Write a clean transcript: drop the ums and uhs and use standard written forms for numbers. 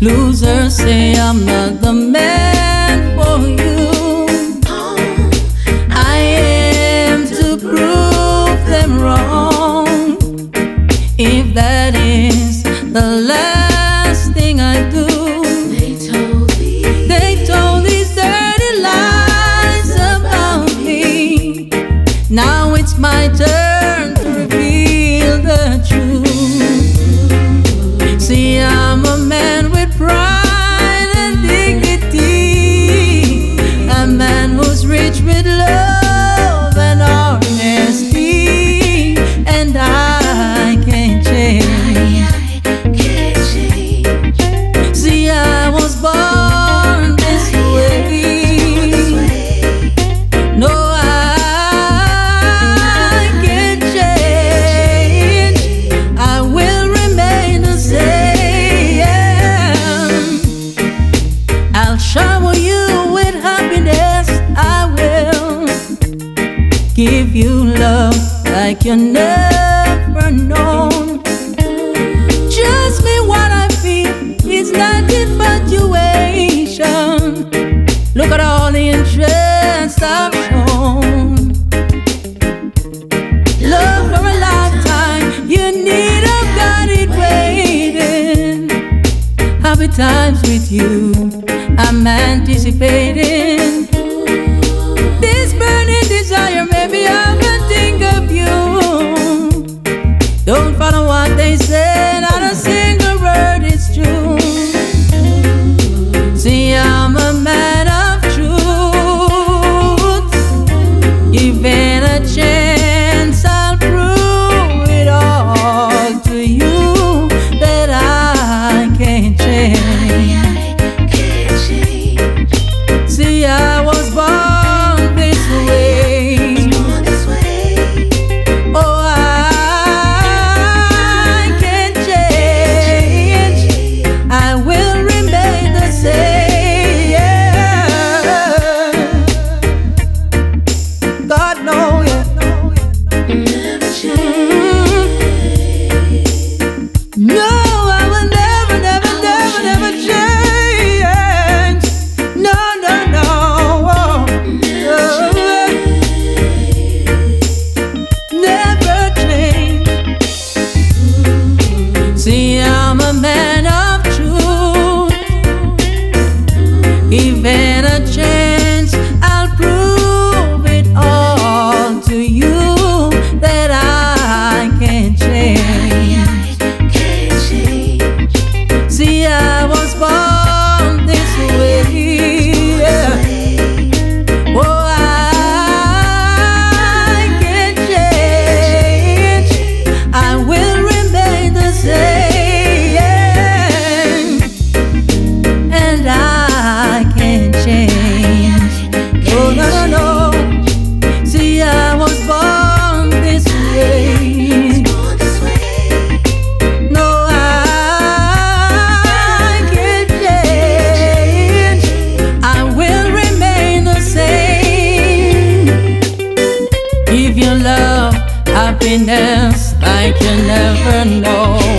Losers say I'm not the man for you. I am to prove them wrong. If that is the last thing I do, they told these dirty lies about me. Now it's my turn to reveal the truth. See, I'm a man with pride and dignity, a man who's rich with love and honesty, and I can't change. See, I was born this way. No, I can't change. I will remain the same. I'll shower you with happiness. I will give you love like you never known. Just me what I feel. It's not infatuation. Look at all the interest I've shown. Love for a lifetime. You need, I've got it waiting. Happy times with you, I'm anticipating. This burning desire, maybe I can think of you. Don't follow what they say, not a single word is true. See, I'm a man of truth. Given a chance, I'll prove it all to you that I can't change. See, I was born this way. Oh, I can't change. I will remain the same. God knows, Never change. no, I will never, never, never, never change. No, no, no. Never change. See, I'm a man of truth. Given a chance, I'll prove it all to you that I can't change. See, I was born this way. Oh, I can't change. I will remain the same, and I can't change. Oh, no, no, no. See, I was born this way. No, I can't change. I will remain the same. Give your love happiness like you never know.